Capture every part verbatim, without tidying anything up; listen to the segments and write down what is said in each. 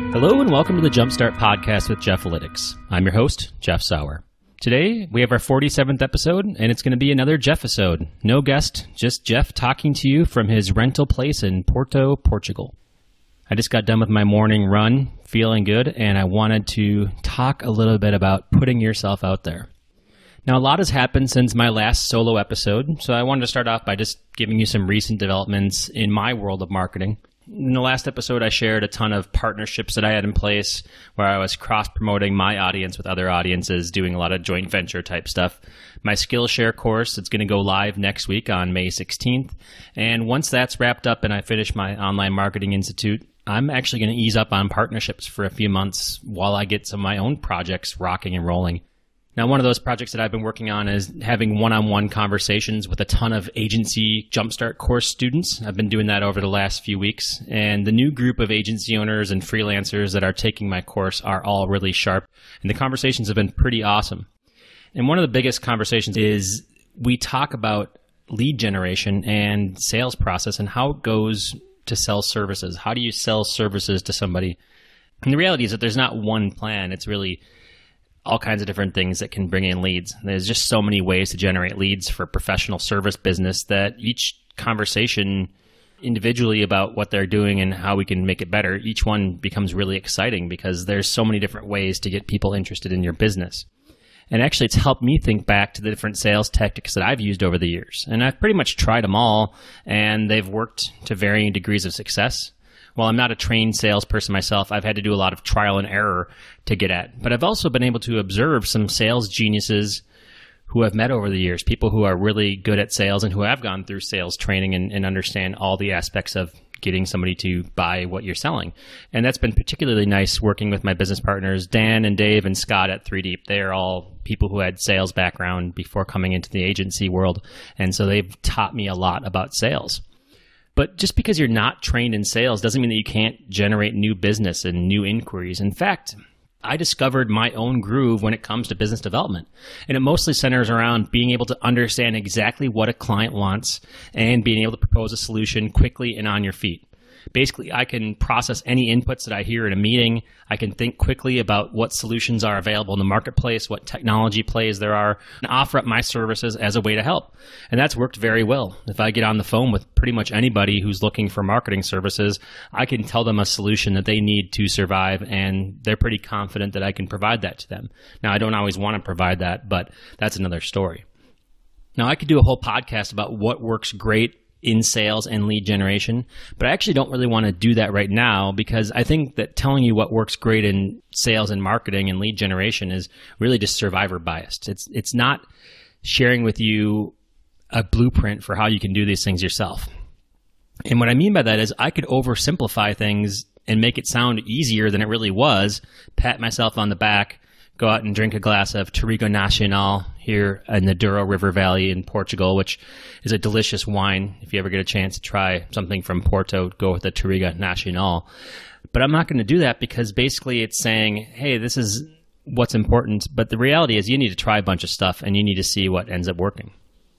Hello and welcome to the Jumpstart Podcast with Jeffalytics. I'm your host, Jeff Sauer. Today, we have our forty-seventh episode, and it's going to be another Jeff-isode. No guest, just Jeff talking to you from his rental place in Porto, Portugal. I just got done with my morning run, feeling good, and I wanted to talk a little bit about putting yourself out there. Now, a lot has happened since my last solo episode, so I wanted to start off by just giving you some recent developments in my world of marketing. In the last episode, I shared a ton of partnerships that I had in place where I was cross-promoting my audience with other audiences, doing a lot of joint venture type stuff. My Skillshare course, it's going to go live next week on May sixteenth. And once that's wrapped up and I finish my Online Marketing Institute, I'm actually going to ease up on partnerships for a few months while I get some of my own projects rocking and rolling. Now, one of those projects that I've been working on is having one-on-one conversations with a ton of agency Jumpstart course students. I've been doing that over the last few weeks, and the new group of agency owners and freelancers that are taking my course are all really sharp, and the conversations have been pretty awesome. And one of the biggest conversations is we talk about lead generation and sales process and how it goes to sell services. How do you sell services to somebody? And the reality is that there's not one plan. It's really all kinds of different things that can bring in leads. There's just so many ways to generate leads for professional service business that each conversation individually about what they're doing and how we can make it better, each one becomes really exciting because there's so many different ways to get people interested in your business. And actually, it's helped me think back to the different sales tactics that I've used over the years. And I've pretty much tried them all, and they've worked to varying degrees of success. While I'm not a trained salesperson myself, I've had to do a lot of trial and error to get at. But I've also been able to observe some sales geniuses who I've met over the years, people who are really good at sales and who have gone through sales training and, and understand all the aspects of getting somebody to buy what you're selling. And that's been particularly nice working with my business partners, Dan and Dave and Scott at three Deep. They are all people who had sales background before coming into the agency world. And so they've taught me a lot about sales. But just because you're not trained in sales doesn't mean that you can't generate new business and new inquiries. In fact, I discovered my own groove when it comes to business development. And it mostly centers around being able to understand exactly what a client wants and being able to propose a solution quickly and on your feet. Basically, I can process any inputs that I hear in a meeting. I can think quickly about what solutions are available in the marketplace, what technology plays there are, and offer up my services as a way to help. And that's worked very well. If I get on the phone with pretty much anybody who's looking for marketing services, I can tell them a solution that they need to survive, and they're pretty confident that I can provide that to them. Now, I don't always want to provide that, but that's another story. Now, I could do a whole podcast about what works great in sales and lead generation, but I actually don't really want to do that right now because I think that telling you what works great in sales and marketing and lead generation is really just survivor biased. It's it's not sharing with you a blueprint for how you can do these things yourself. And what I mean by that is I could oversimplify things and make it sound easier than it really was, pat myself on the back, go out and drink a glass of Touriga Nacional here in the Douro River Valley in Portugal, which is a delicious wine. If you ever get a chance to try something from Porto, go with the Touriga Nacional. But I'm not going to do that because basically it's saying, hey, this is what's important. But the reality is you need to try a bunch of stuff and you need to see what ends up working.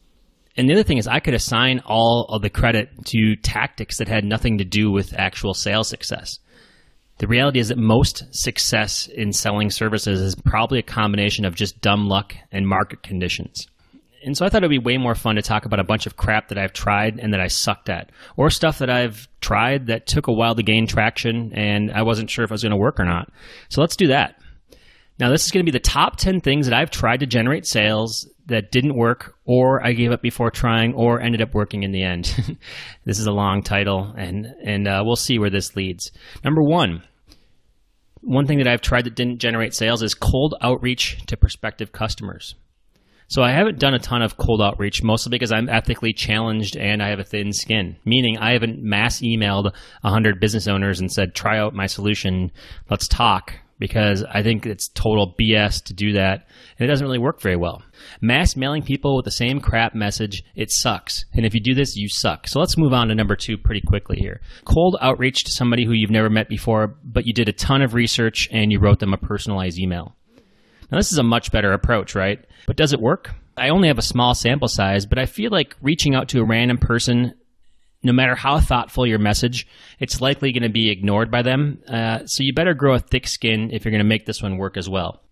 And the other thing is I could assign all of the credit to tactics that had nothing to do with actual sales success. The reality is that most success in selling services is probably a combination of just dumb luck and market conditions. And so I thought it would be way more fun to talk about a bunch of crap that I've tried and that I sucked at, or stuff that I've tried that took a while to gain traction and I wasn't sure if it was going to work or not. So let's do that. Now, this is going to be the top ten things that I've tried to generate sales that didn't work, or I gave up before trying, or ended up working in the end. This is a long title, and, and uh, we'll see where this leads. Number one. One thing that I've tried that didn't generate sales is cold outreach to prospective customers. So I haven't done a ton of cold outreach, mostly because I'm ethically challenged and I have a thin skin, meaning I haven't mass emailed one hundred business owners and said, try out my solution, let's talk, because I think it's total B S to do that, and it doesn't really work very well. Mass mailing people with the same crap message, it sucks. And if you do this, you suck. So let's move on to number two pretty quickly here. Cold outreach to somebody who you've never met before, but you did a ton of research and you wrote them a personalized email. Now, this is a much better approach, right? But does it work? I only have a small sample size, but I feel like reaching out to a random person no matter how thoughtful your message, it's likely going to be ignored by them. Uh, so you better grow a thick skin if you're going to make this one work as well.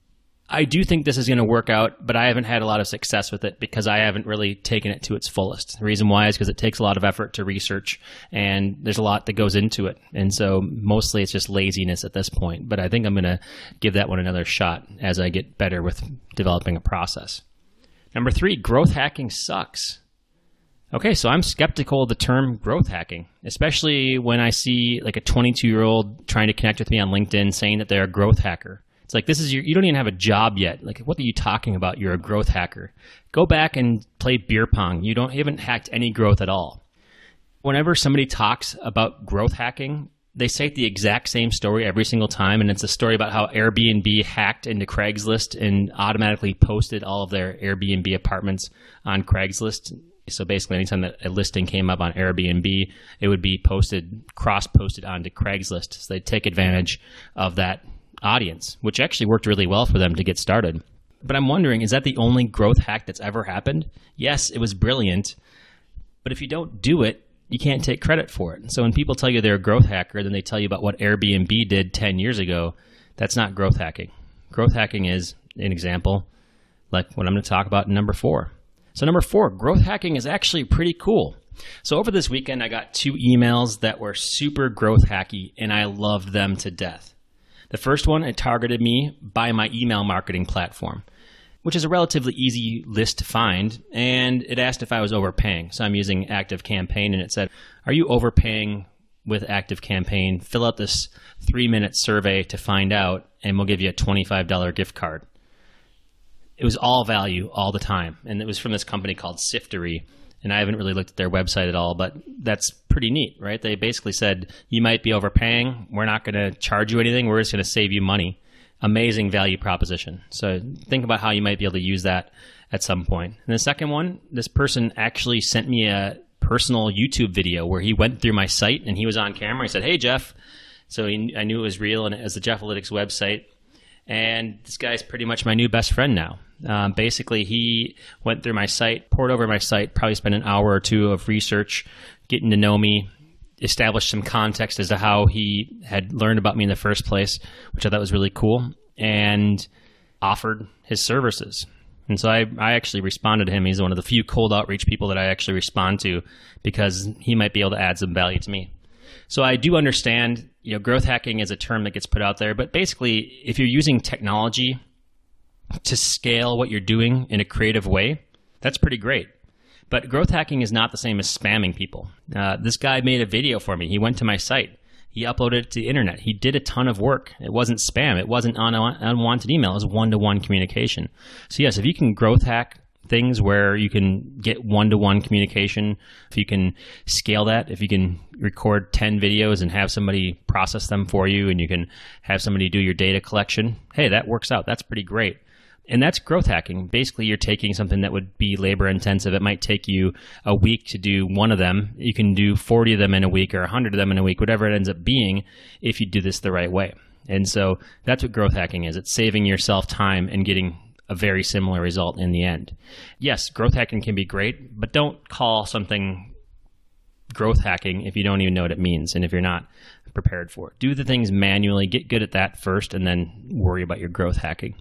I do think this is going to work out, but I haven't had a lot of success with it because I haven't really taken it to its fullest. The reason why is because it takes a lot of effort to research, and there's a lot that goes into it. And so mostly it's just laziness at this point. But I think I'm going to give that one another shot as I get better with developing a process. Number three, growth hacking sucks. Okay, so I'm skeptical of the term growth hacking, especially when I see like a twenty-two-year-old trying to connect with me on LinkedIn saying that they're a growth hacker. It's like, this is your, you don't even have a job yet. Like, what are you talking about? You're a growth hacker. Go back and play beer pong. You don't you haven't hacked any growth at all. Whenever somebody talks about growth hacking, they cite the exact same story every single time, and it's a story about how Airbnb hacked into Craigslist and automatically posted all of their Airbnb apartments on Craigslist. So basically, anytime that a listing came up on Airbnb, it would be posted, cross-posted onto Craigslist. So they'd take advantage of that audience, which actually worked really well for them to get started. But I'm wondering, is that the only growth hack that's ever happened? Yes, it was brilliant, but if you don't do it, you can't take credit for it. So when people tell you they're a growth hacker, then they tell you about what Airbnb did ten years ago. That's not growth hacking. Growth hacking is an example like what I'm going to talk about in number four. So number four, growth hacking is actually pretty cool. So over this weekend, I got two emails that were super growth hacky, and I loved them to death. The first one, it targeted me by my email marketing platform, which is a relatively easy list to find, and it asked if I was overpaying. So I'm using ActiveCampaign, and it said, are you overpaying with ActiveCampaign? Fill out this three-minute survey to find out, and we'll give you a twenty-five dollars gift card. It was all value all the time, and it was from this company called Siftery, and I haven't really looked at their website at all, but that's pretty neat, right? They basically said, you might be overpaying. We're not going to charge you anything. We're just going to save you money. Amazing value proposition. So think about how you might be able to use that at some point. And the second one, this person actually sent me a personal YouTube video where he went through my site and he was on camera. He said, hey, Jeff. So he, I knew it was real, and it was the Jeffalytics website. And this guy's pretty much my new best friend now. Um, basically, he went through my site, poured over my site, probably spent an hour or two of research, getting to know me, established some context as to how he had learned about me in the first place, which I thought was really cool, and offered his services. And so I, I actually responded to him. He's one of the few cold outreach people that I actually respond to because he might be able to add some value to me. So I do understand, you know, growth hacking is a term that gets put out there, but basically, if you're using technology to scale what you're doing in a creative way, that's pretty great. But growth hacking is not the same as spamming people. Uh, this guy made a video for me. He went to my site. He uploaded it to the internet. He did a ton of work. It wasn't spam. It wasn't un- unwanted email. It was one-to-one communication. So yes, if you can growth hack things where you can get one-to-one communication, if you can scale that, if you can record ten videos and have somebody process them for you, and you can have somebody do your data collection, hey, that works out. That's pretty great. And that's growth hacking. Basically, you're taking something that would be labor intensive. It might take you a week to do one of them. You can do forty of them in a week or one hundred of them in a week, whatever it ends up being, if you do this the right way. And so that's what growth hacking is. It's saving yourself time and getting a very similar result in the end. Yes, growth hacking can be great, but don't call something growth hacking if you don't even know what it means and if you're not prepared for it. Do the things manually, get good at that first, and then worry about your growth hacking.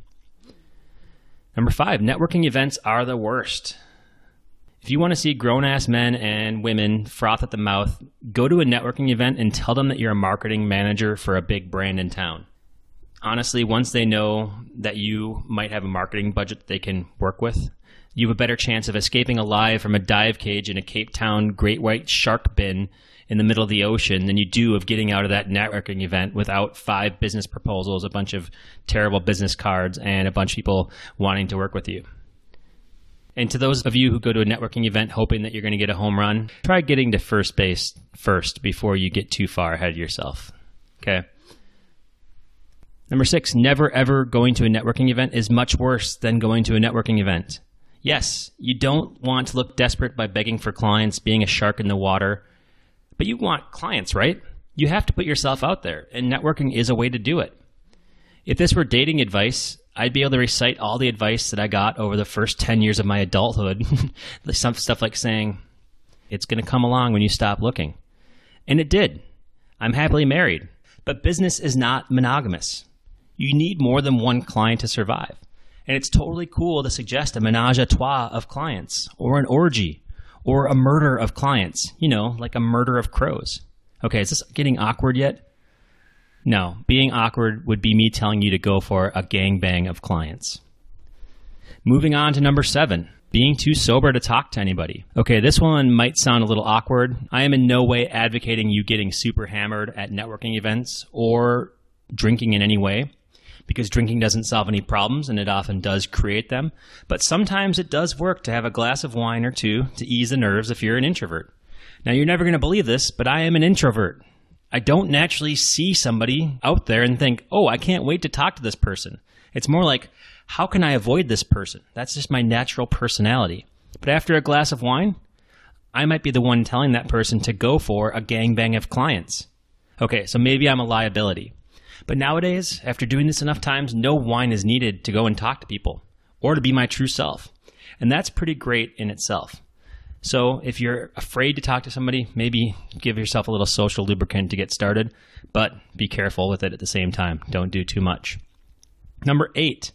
Number five, networking events are the worst. If you want to see grown-ass men and women froth at the mouth, go to a networking event and tell them that you're a marketing manager for a big brand in town. Honestly, once they know that you might have a marketing budget that they can work with, you have a better chance of escaping alive from a dive cage in a Cape Town great white shark bin in the middle of the ocean than you do of getting out of that networking event without five business proposals, a bunch of terrible business cards, and a bunch of people wanting to work with you. And to those of you who go to a networking event hoping that you're going to get a home run, try getting to first base first before you get too far ahead of yourself. Okay? Number six, never ever going to a networking event is much worse than going to a networking event. Yes, you don't want to look desperate by begging for clients, being a shark in the water, but you want clients, right? You have to put yourself out there, and networking is a way to do it. If this were dating advice, I'd be able to recite all the advice that I got over the first ten years of my adulthood. Some stuff like saying, It's going to come along when you stop looking. And it did. I'm happily married. But business is not monogamous. You need more than one client to survive. And it's totally cool to suggest a menage a trois of clients, or an orgy, or a murder of clients, you know, like a murder of crows. Okay, is this getting awkward yet? No, being awkward would be me telling you to go for a gangbang of clients. Moving on to number seven, being too sober to talk to anybody. Okay, this one might sound a little awkward. I am in no way advocating you getting super hammered at networking events or drinking in any way, because drinking doesn't solve any problems and it often does create them. But sometimes it does work to have a glass of wine or two to ease the nerves if you're an introvert. Now, you're never going to believe this, but I am an introvert. I don't naturally see somebody out there and think, oh, I can't wait to talk to this person. It's more like, how can I avoid this person? That's just my natural personality. But after a glass of wine, I might be the one telling that person to go for a gangbang of clients. Okay, so maybe I'm a liability. But nowadays, after doing this enough times, no wine is needed to go and talk to people or to be my true self. And that's pretty great in itself. So if you're afraid to talk to somebody, maybe give yourself a little social lubricant to get started, but be careful with it at the same time. Don't do too much. Number eight,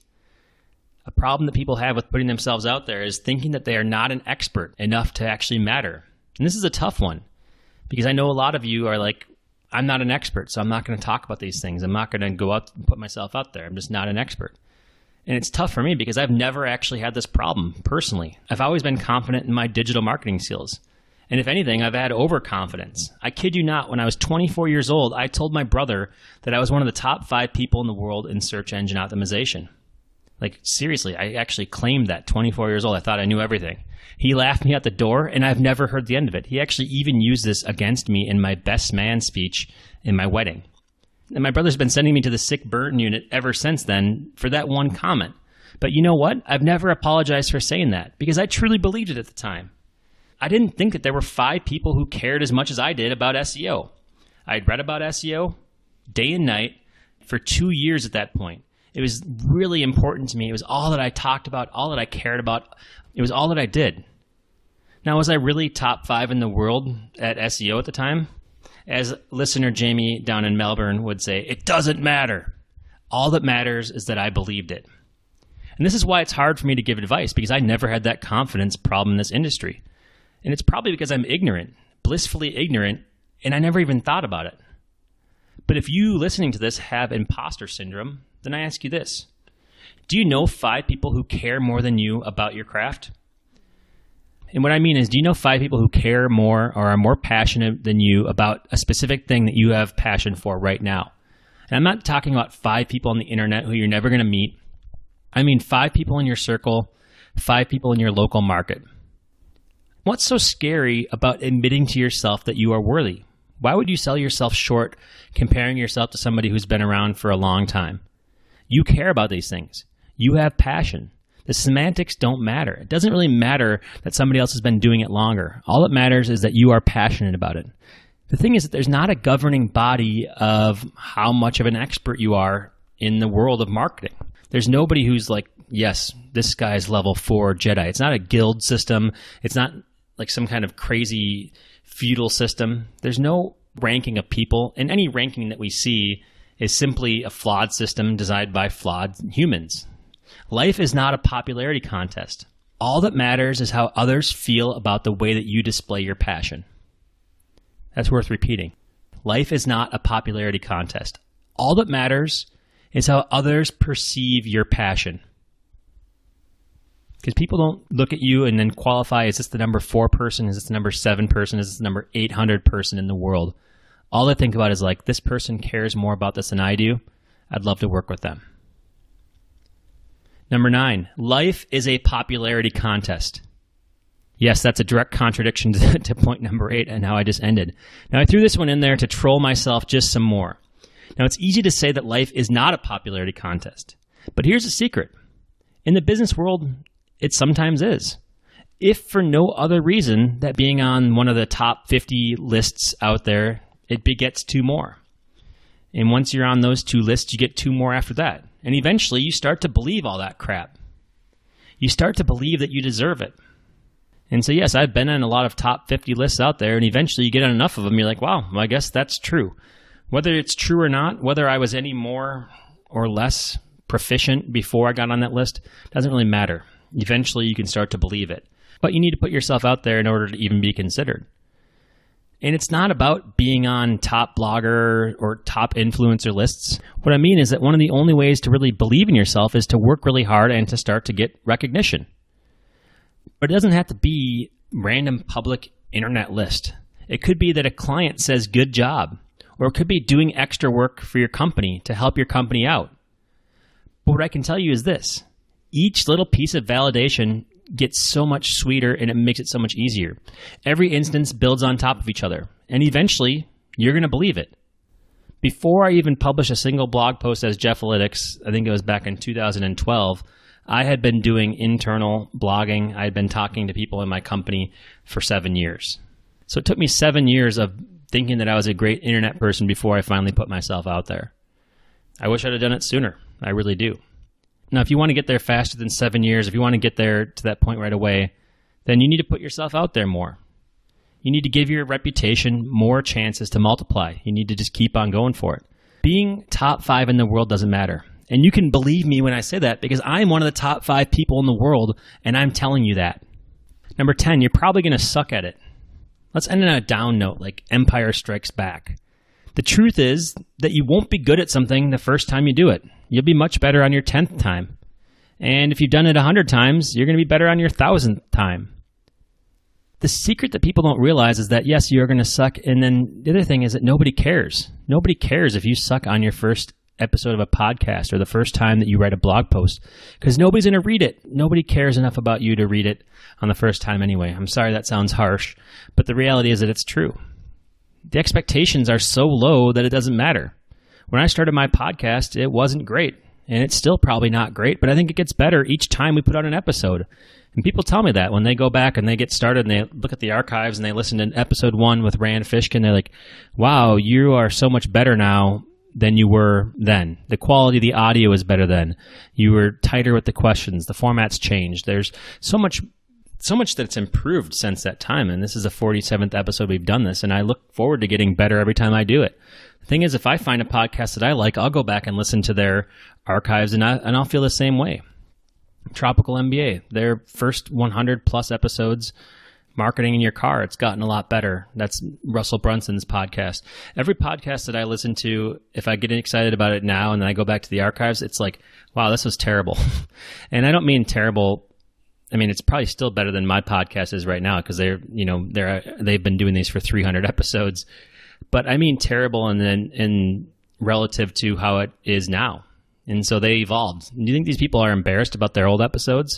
a problem that people have with putting themselves out there is thinking that they are not an expert enough to actually matter. And this is a tough one because I know a lot of you are like, I'm not an expert, so I'm not going to talk about these things. I'm not going to go out and put myself out there. I'm just not an expert. And it's tough for me because I've never actually had this problem personally. I've always been confident in my digital marketing skills. And if anything, I've had overconfidence. I kid you not, when I was twenty-four years old, I told my brother that I was one of the top five people in the world in search engine optimization. Like, seriously, I actually claimed that twenty-four years old. I thought I knew everything. He laughed me out the door, and I've never heard the end of it. He actually even used this against me in my best man speech in my wedding. And my brother's been sending me to the sick burn unit ever since then for that one comment. But you know what? I've never apologized for saying that because I truly believed it at the time. I didn't think that there were five people who cared as much as I did about S E O. I'd read about S E O day and night for two years at that point. It was really important to me. It was all that I talked about, all that I cared about. It was all that I did. Now, was I really top five in the world at S E O at the time? As listener Jamie down in Melbourne would say, it doesn't matter. All that matters is that I believed it. And this is why it's hard for me to give advice, because I never had that confidence problem in this industry. And it's probably because I'm ignorant, blissfully ignorant, and I never even thought about it. But if you listening to this have imposter syndrome, then I ask you this. Do you know five people who care more than you about your craft? And what I mean is, do you know five people who care more or are more passionate than you about a specific thing that you have passion for right now? And I'm not talking about five people on the internet who you're never going to meet. I mean five people in your circle, five people in your local market. What's so scary about admitting to yourself that you are worthy? Why would you sell yourself short comparing yourself to somebody who's been around for a long time? You care about these things. You have passion. The semantics don't matter. It doesn't really matter that somebody else has been doing it longer. All that matters is that you are passionate about it. The thing is that there's not a governing body of how much of an expert you are in the world of marketing. There's nobody who's like, yes, this guy's level four Jedi. It's not a guild system. It's not like some kind of crazy feudal system. There's no ranking of people, and any ranking that we see is simply a flawed system designed by flawed humans. Life is not a popularity contest. All that matters is how others feel about the way that you display your passion. That's worth repeating. Life is not a popularity contest. All that matters is how others perceive your passion. Because people don't look at you and then qualify, is this the number four person? Is this the number seven person? Is this the number eight hundred person in the world? All they think about is like, this person cares more about this than I do. I'd love to work with them. Number nine, life is a popularity contest. Yes, that's a direct contradiction to, to point number eight and how I just ended. Now, I threw this one in there to troll myself just some more. Now, it's easy to say that life is not a popularity contest. But here's a secret. In the business world, it sometimes is. If for no other reason that being on one of the top fifty lists out there, it begets two more. And once you're on those two lists, you get two more after that. And eventually, you start to believe all that crap. You start to believe that you deserve it. And so, yes, I've been on a lot of top fifty lists out there, and eventually you get on enough of them, you're like, wow, well, I guess that's true. Whether it's true or not, whether I was any more or less proficient before I got on that list, doesn't really matter. Eventually you can start to believe it. But you need to put yourself out there in order to even be considered. And it's not about being on top blogger or top influencer lists. What I mean is that one of the only ways to really believe in yourself is to work really hard and to start to get recognition. But it doesn't have to be random public internet list. It could be that a client says good job, or it could be doing extra work for your company to help your company out. But what I can tell you is this: each little piece of validation gets so much sweeter and it makes it so much easier. Every instance builds on top of each other, and eventually you're going to believe it. Before I even published a single blog post as Jeffalytics, I think it was back in two thousand twelve, I had been doing internal blogging. I had been talking to people in my company for seven years. So it took me seven years of thinking that I was a great internet person before I finally put myself out there. I wish I'd have done it sooner. I really do. Now, if you want to get there faster than seven years, if you want to get there to that point right away, then you need to put yourself out there more. You need to give your reputation more chances to multiply. You need to just keep on going for it. Being top five in the world doesn't matter. And you can believe me when I say that, because I'm one of the top five people in the world, and I'm telling you that. Number ten, you're probably going to suck at it. Let's end on a down note, like Empire Strikes Back. The truth is that you won't be good at something the first time you do it. You'll be much better on your tenth time. And if you've done it a hundred times, you're going to be better on your thousandth time. The secret that people don't realize is that, yes, you're going to suck. And then the other thing is that nobody cares. Nobody cares if you suck on your first episode of a podcast or the first time that you write a blog post, because nobody's going to read it. Nobody cares enough about you to read it on the first time anyway. I'm sorry that sounds harsh, but the reality is that it's true. The expectations are so low that it doesn't matter. When I started my podcast, it wasn't great, and it's still probably not great, but I think it gets better each time we put out an episode. And people tell me that when they go back and they get started and they look at the archives and they listen to episode one with Rand Fishkin, they're like, wow, you are so much better now than you were then. The quality of the audio is better then. You were tighter with the questions. The format's changed. There's so much so much that's improved since that time, and this is the forty-seventh episode we've done this, and I look forward to getting better every time I do it. The thing is, if I find a podcast that I like, I'll go back and listen to their archives, and, I, and I'll feel the same way. Tropical M B A, their first one hundred plus episodes, marketing in your car, it's gotten a lot better. That's Russell Brunson's podcast. Every podcast that I listen to, if I get excited about it now and then I go back to the archives, it's like, wow, this was terrible. And I don't mean terrible. I mean, it's probably still better than my podcast is right now, because they're, you know, they're, they've been doing these for three hundred episodes. But I mean terrible and then in relative to how it is now. And so they evolved. Do you think these people are embarrassed about their old episodes?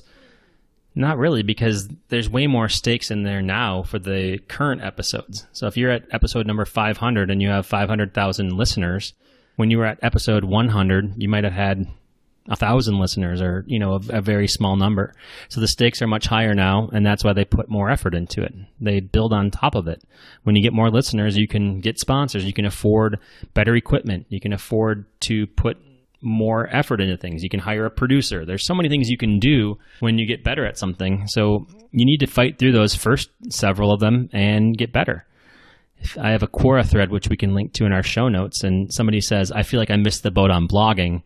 Not really, because there's way more stakes in there now for the current episodes. So if you're at episode number five hundred and you have five hundred thousand listeners, when you were at episode one hundred, you might have had one thousand listeners, or, you know, a, a very small number. So the stakes are much higher now, and that's why they put more effort into it. They build on top of it. When you get more listeners, you can get sponsors. You can afford better equipment. You can afford to put more effort into things. You can hire a producer. There's so many things you can do when you get better at something. So you need to fight through those first several of them and get better. I have a Quora thread, which we can link to in our show notes, and somebody says, I feel like I missed the boat on blogging.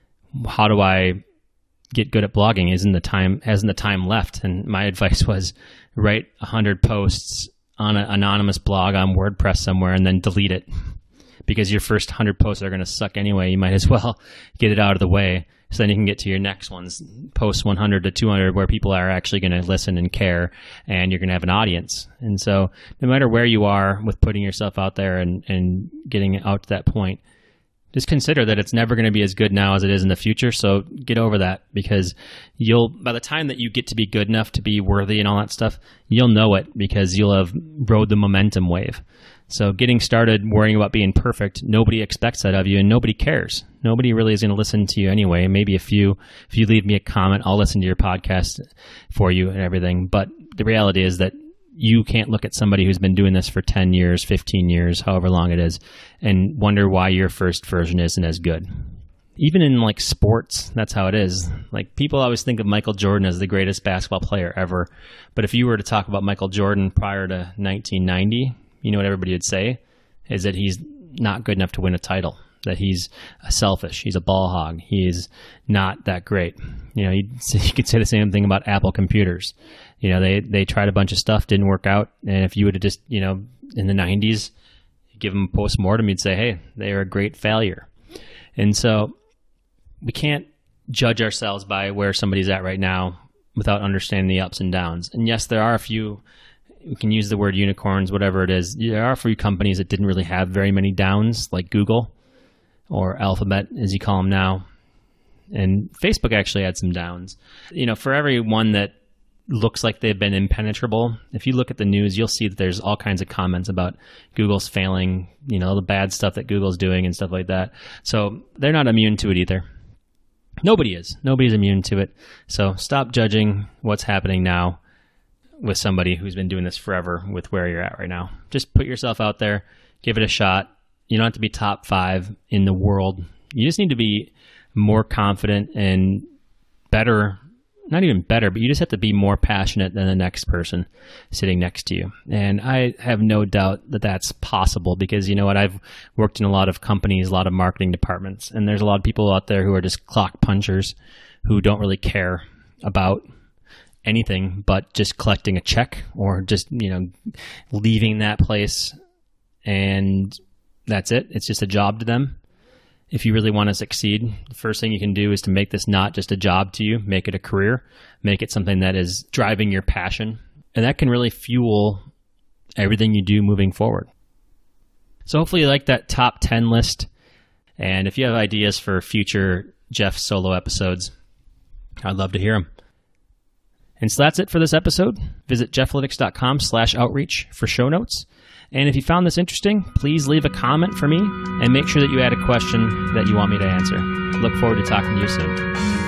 How do I get good at blogging? Isn't the time, hasn't the time left? And my advice was, write one hundred posts on an anonymous blog on WordPress somewhere and then delete it. Because your first one hundred posts are going to suck anyway. You might as well get it out of the way, so then you can get to your next ones. Post one hundred to two hundred where people are actually going to listen and care, and you're going to have an audience. And so no matter where you are with putting yourself out there and, and getting out to that point, just consider that it's never going to be as good now as it is in the future. So get over that, because you'll, by the time that you get to be good enough to be worthy and all that stuff, you'll know it, because you'll have rode the momentum wave. So getting started worrying about being perfect, nobody expects that of you, and nobody cares. Nobody really is going to listen to you anyway. Maybe if you, if you leave me a comment, I'll listen to your podcast for you and everything. But the reality is that you can't look at somebody who's been doing this for ten years, fifteen years, however long it is, and wonder why your first version isn't as good. even in like sports, that's how it is. Like people always think of Michael Jordan as the greatest basketball player ever. But if you were to talk about Michael Jordan prior to nineteen ninety, you know what everybody would say is that he's not good enough to win a title, that he's selfish, he's a ball hog, he's not that great. You know, you, you could say the same thing about Apple computers. You know, they, they tried a bunch of stuff, didn't work out. And if you would have just, you know, in the nineties, give them a postmortem, you'd say, hey, they are a great failure. And so we can't judge ourselves by where somebody's at right now without understanding the ups and downs. And yes, there are a few, we can use the word unicorns, whatever it is. There are a few companies that didn't really have very many downs, like Google or Alphabet, as you call them now. And Facebook actually had some downs. You know, for every one that looks like they've been impenetrable, if you look at the news, you'll see that there's all kinds of comments about Google's failing, you know, the bad stuff that Google's doing and stuff like that. So they're not immune to it either. Nobody is. Nobody's immune to it. So stop judging what's happening now with somebody who's been doing this forever with where you're at right now. Just put yourself out there, give it a shot. You don't have to be top five in the world. You just need to be more confident and better, not even better, but you just have to be more passionate than the next person sitting next to you. And I have no doubt that that's possible because, you know what, I've worked in a lot of companies, a lot of marketing departments, and there's a lot of people out there who are just clock punchers who don't really care about anything but just collecting a check or just, you know, leaving that place, and that's it. It's just a job to them. If you really want to succeed, the first thing you can do is to make this not just a job to you, make it a career, make it something that is driving your passion. And that can really fuel everything you do moving forward. So hopefully you like that top ten list. And if you have ideas for future Jeff solo episodes, I'd love to hear them. And so that's it for this episode. Visit jefflytics.com slash outreach for show notes. And if you found this interesting, please leave a comment for me and make sure that you add a question that you want me to answer. I look forward to talking to you soon.